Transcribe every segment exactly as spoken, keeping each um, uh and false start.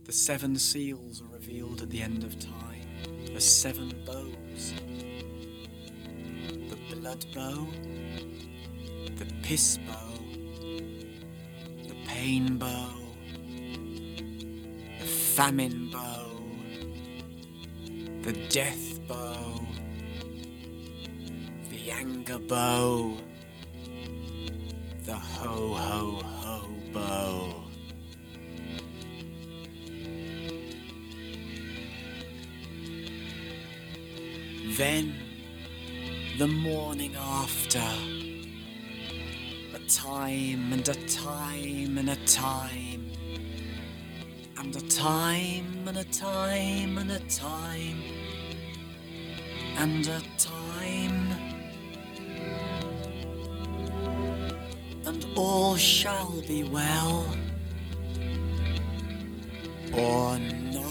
The seven seals are revealed at the end of time as seven bows. The blood bow, the piss bow, the pain bow, the famine bow, the death bow, the anger bow, the ho ho ho bow. Then, the morning after, a time and a time and a time, and a time and a time and a time, and a time, and all shall be well, or not.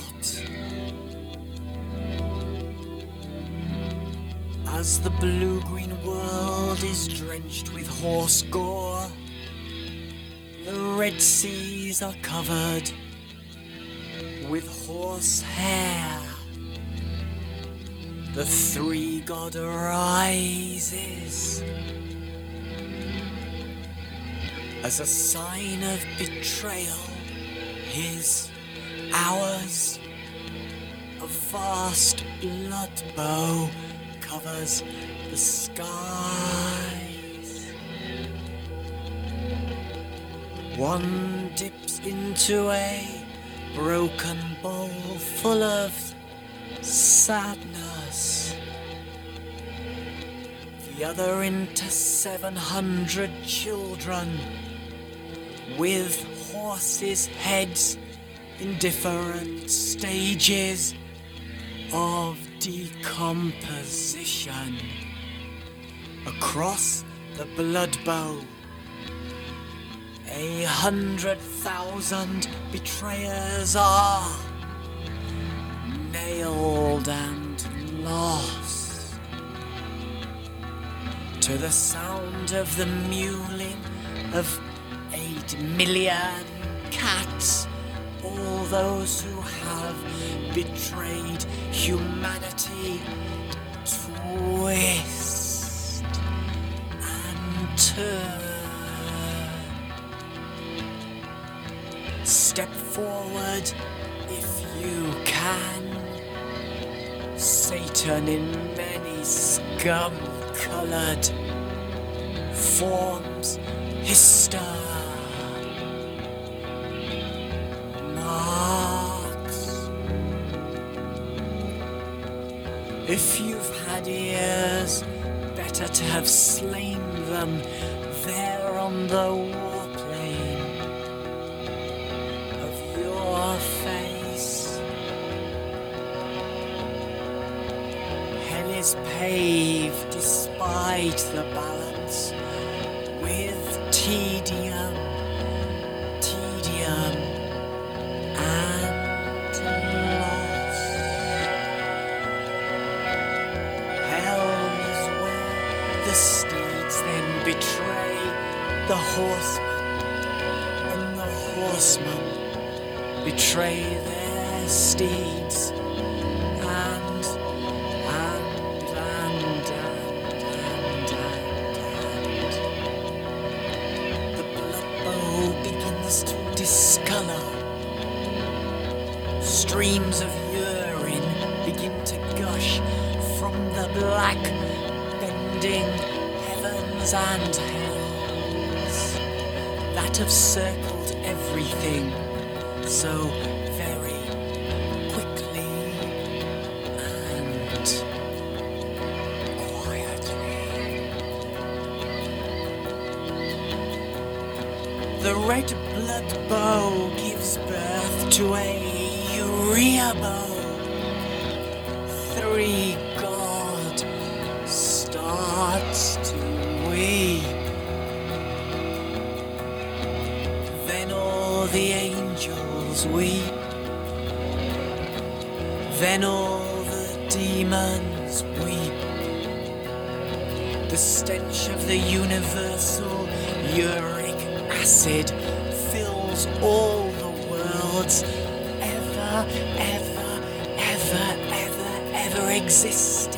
As the blue-green world is drenched with horse gore, the red seas are covered with horse hair. The three god arises as a sign of betrayal. His, ours, a vast blood bow covers the skies. One dips into a broken bowl full of sadness, the other into seven hundred children with horses' heads in different stages of decomposition. Across the blood bow, a hundred thousand betrayers are nailed and lost to the sound of the mewling of eight million cats. All those who have betrayed humanity twist and turn. Step forward if you can. Satan in many scum-coloured forms hister. If you've had ears, better to have slain them there on the warplane of your face. Hell is paved despite the balance with tedium, tedium, and the steeds then betray the horseman, and the horsemen betray their steeds, and, and, and, and, and, and, and. The blood bow begins to discolour. Streams of urine begin to gush from the black heavens and hells that have circled everything so very quickly and quietly. The red blood bow gives birth to a urea bow. Three god starts to weep. Then all the angels weep. Then all the demons weep. The stench of the universal uric acid fills all the worlds ever, ever, ever, ever, ever existed.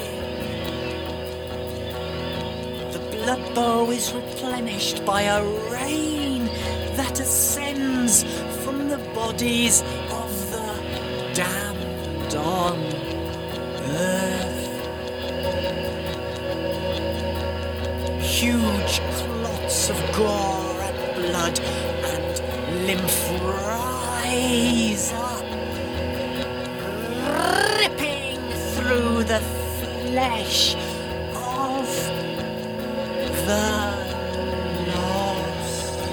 The blood bowl is replenished by a rain that ascends from the bodies of the damned on earth. Huge clots of gore and blood and lymph rise up, ripping through the flesh of the lost.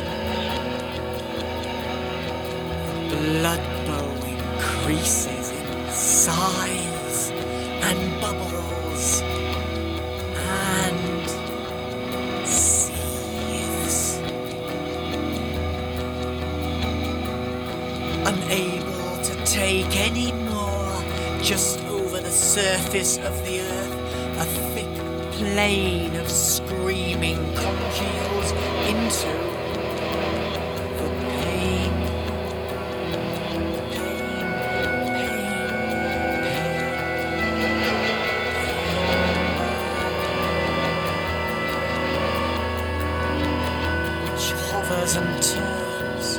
The blood bowl increases in size and bubbles and seethes. Unable to take any more, just over the surface of the earth, a thick plain of screaming congeals into the pain, pain, pain, pain, which hovers and turns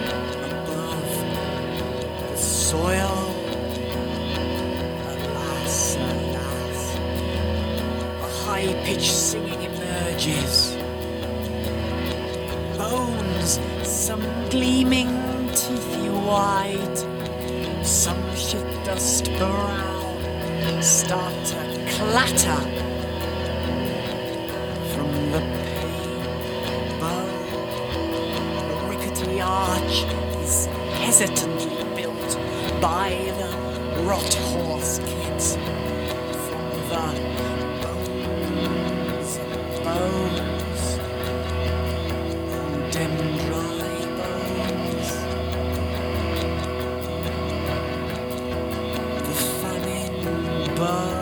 above the soil. Alas, alas, a high-pitched singing emerges. Bones, some gleaming teethy white, some shit dust brown, start to clatter from the pain bow. The rickety arch is hesitantly built by the rot horse kids from the bones and bones, oh, dem dry bones. The famine bow.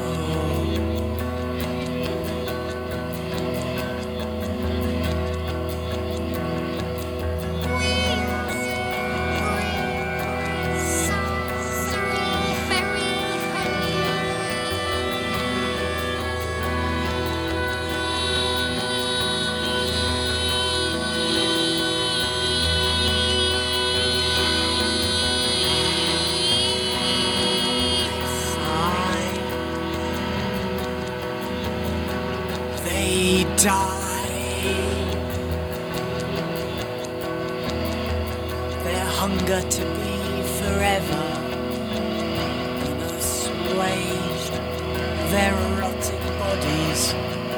They die. Their hunger to be forever unassuaged. Their rotting bodies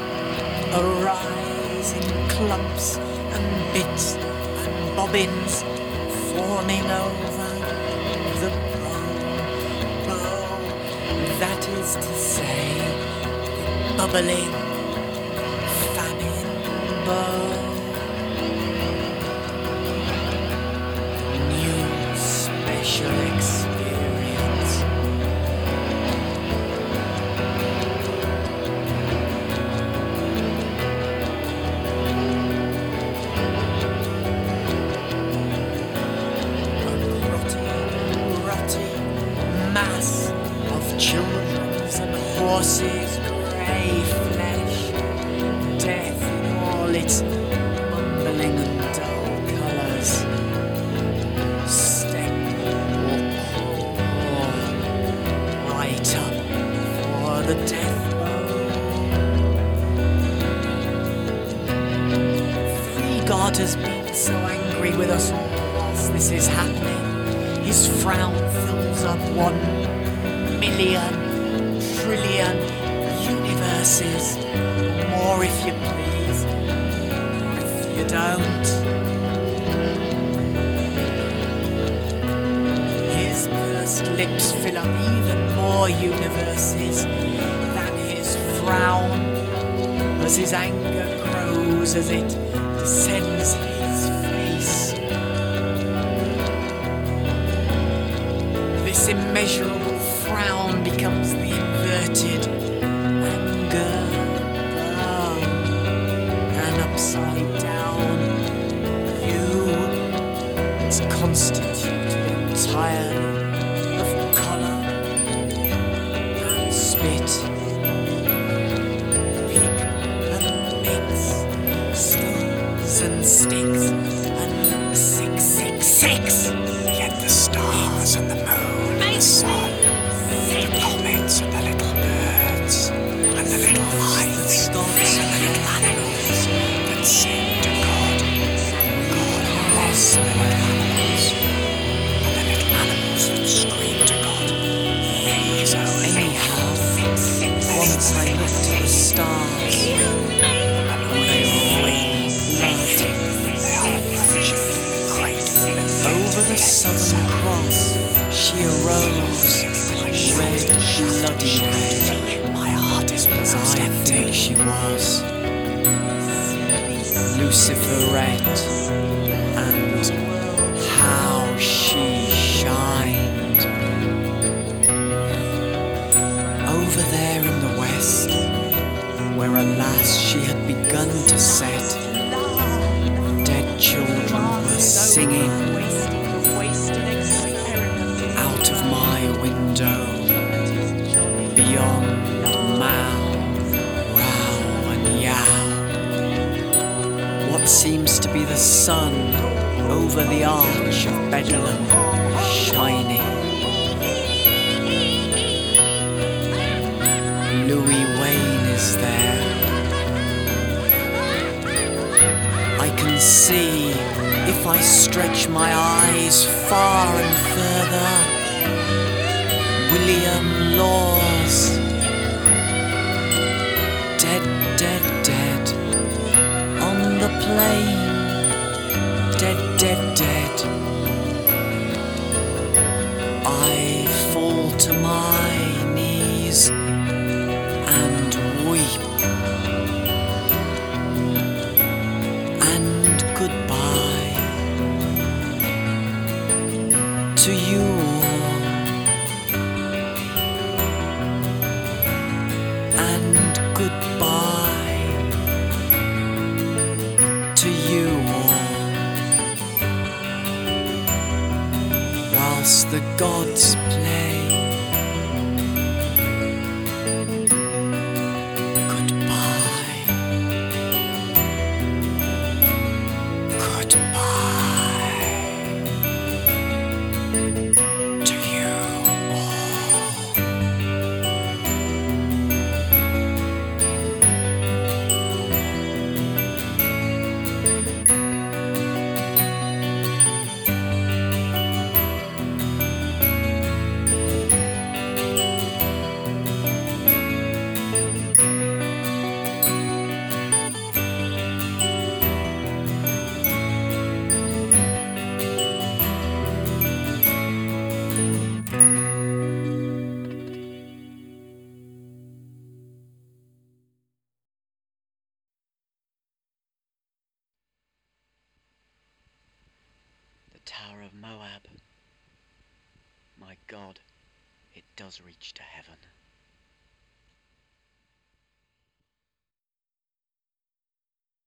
arise in clumps and bits and bobbins, forming over the bow, bow. That is to say, the bubbling bow. New special experience. A rotting, rotting mass of children's and horses' grey flesh. Death its mumbling and dull colours. Step or crawl right up for the death bow. Freegard has been so angry with us all whilst this is happening. His frown fills up one million, trillion universes, more if you please. You don't. His pursed lips fill up even more universes than his frown, as his anger grows, as it descends his face. This immeasurable frown becomes the inverted anger. Upside down, you, it's constituted entirely sticks and six, six, six. Yet the stars and the moon and the sun, the comets and the little birds, and the little lights and the little animals that sing to God. God bless the little animals, and the little animals that scream to God. These are Anyhow, once I looked at the stars, and they were raining blood. Over the Southern Cross, she arose, red, bloody red. My heart is As I think she was, Luciferette, and how she shined. Over there in the west, where alas she had begun to set, dead children were singing out of my window, beyond Mao, Rao and Yao. What seems to be the sun over the arch of Bedlam shining. Louis Wayne is there. I can see, if I stretch my eyes far and further, William Laws, dead, dead, dead, on the plain, dead, dead, dead. I fall to my knees and weep, and goodbye to you all, and goodbye to you all, whilst the gods play. The Tower of Moab. My God, it does reach to heaven.